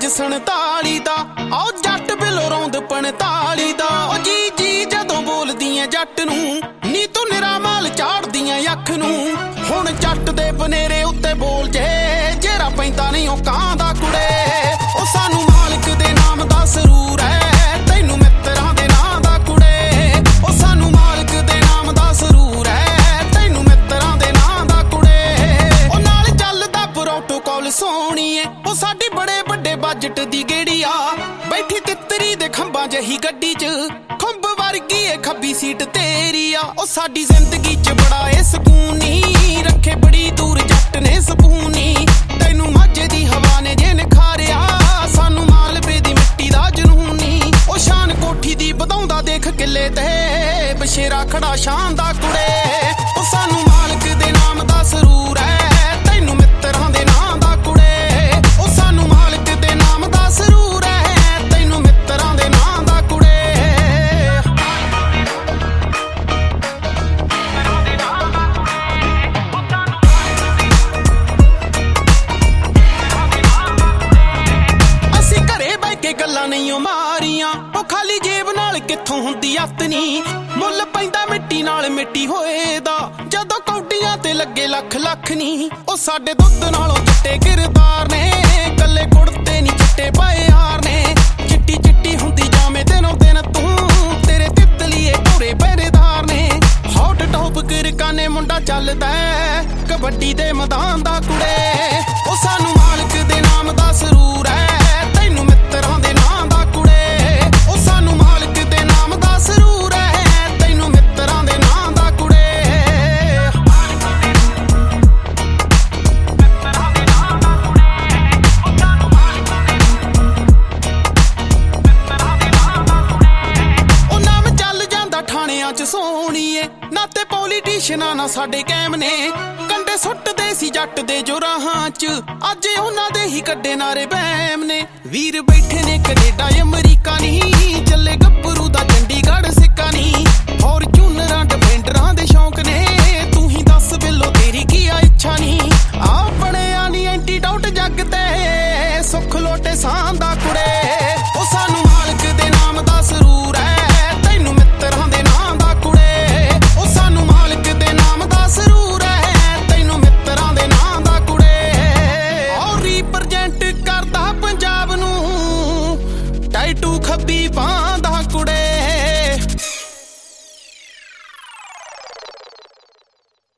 47 दा आओ जट बिलो रौंद 45 दा जी जी जदों बोलदियां जट नूं नी तू निरा माल झाड़दियां अख नूं हुण जट दे बनेरे उत्ते बोल जे जेरा पैंदा नहीं ओ कां दा कुड़े ओ सानू मालिक दे नाम दा सरूर है तैनू मित्रां दे नां दा कुड़े ओ सानू मालिक दे नाम दा सरूर है तैनू मित्रां दे नां दा कुड़े ओ नाल चलदा प्रोटोकॉल सोहणीए ओ साडी बड़े वड्डे बजट दी गेड़ी आ बैठी तितरी दे खंबां जही गड्डी च खुंब वर्गी ए खब्बी सीट तेरी आ ओ साडी जिंदगी च बड़ा ए सकून नी रखे बड़ी दूर जट ने सपूनी तैनू माझे दी हवा ने जे निखारिया सानू मालवे दी मिट्टी दा जनून नी ओ शान कोठी दी बधाउंदा देख किले ते बशेरा खड़ा शान दा कुड़े ओ सानू मालिक दे नाम दा सरूर है तैनू मित्रां दे नां दा कुड़े ओ सानू मालिक दे नाम दा सरूर है तैनू मित्रां दे नां दा कुड़े ਅਸੀਂ ਘਰੇ ਬਹਿ ਕੇ ਗੱਲਾਂ ਨਹੀਂ ਓ ਮਾਰੀਆਂ ਉਹ ਖਾਲੀ ਜੇਬ ਨਾਲ ਕਿੱਥੋਂ ਹੁੰਦੀ ਅੱਤ ਨੀ ਮੁੱਲ ਪੈਂਦਾ ਮਿੱਟੀ ਨਾਲ ਮਿੱਟੀ ਹੋਏ ਦਾ ਜਦੋਂ ਕੌਡੀਆਂ ਤੇ ਲੱਗੇ ਲੱਖ ਲੱਖ ਨੀ ਉਹ ਸਾਡੇ ਦੁੱਧ ਨਾਲੋਂ ਚਿੱਟੇ ਕਿਰਦਾਰ ਨੇ ਕੱਲੇ ਕੁੜਤੇ ਨੀ ਚਿੱਟੇ ਪਾਏ ਯਾਰ ਨੇ ਚਿੱਟੀ ਚਿੱਟੀ ਹੁੰਦੀ ਜਾਵੇਂ ਦਿਨੋਂ ਦਿਨ ਤੂੰ ਤੇਰੇ ਤਿੱਤਲੀਏ ਭੋਰੇ ਪਹਿਰੇਦਾਰ ਨੇ ਹੌਟ ਟੌਪ ਕਿਰਕਾਨੇ ਮੁੰਡਾ ਚੱਲਦਾ ਕਬੱਡੀ ਦੇ ਮੈਦਾਨ ਦਾ ਕੁੜੇ ਉਹ ਸਾਨੂੰ ਮਾਲਕ ਦੇ ਨਾਮ ਦਾ ਸਰੂਰ ਹੈ ਤੈਨੂੰ ਮਿੱਤਰਾਂ ਦੇ ਨਾਂ ਦਾ ਕੁੜੇ ਉਹ ਸਾਨੂੰ ਮਾਲਕ ਦੇ ਨਾਮ ਦਾ ਸਰੂਰ ਹੈ ਤੈਨੂੰ ਮਿੱਤਰਾਂ ਦੇ ਨਾਂ ਦਾ ਕੁੜੇ ਉਹ ਨਾਮ ਚੱਲ ਜਾਂਦਾ ਥਾਣਿਆਂ 'ਚ ਸੋਹਣੀਏ ਨਾ ਤੇ ਪੋਲੀਟੀਸ਼ੀਅਨਾਂ ਨਾ ਸਾਡੇ ਕੈਮ ਨੇ ਕੰਡੇ ਸੁੱਟਦੇ ਸੀ ਜੱਟ ਦੇ ਜੋ ਰਾਹਾਂ 'ਚ ਅੱਜ ਉਹਨਾਂ ਦੇ ਹੀ ਕੱਢੇ ਨਾਰੇ ਬੈਮ ਨੇ ਵੀਰ ਬੈਠੇ ਨੇ ਕੈਨੇਡਾ ਅਮਰੀਕਾ ਨਹੀਂ ਚੱਲੇ ਗੱਭਰੂ ਦਾ ਚੰਡੀਗੜ੍ਹ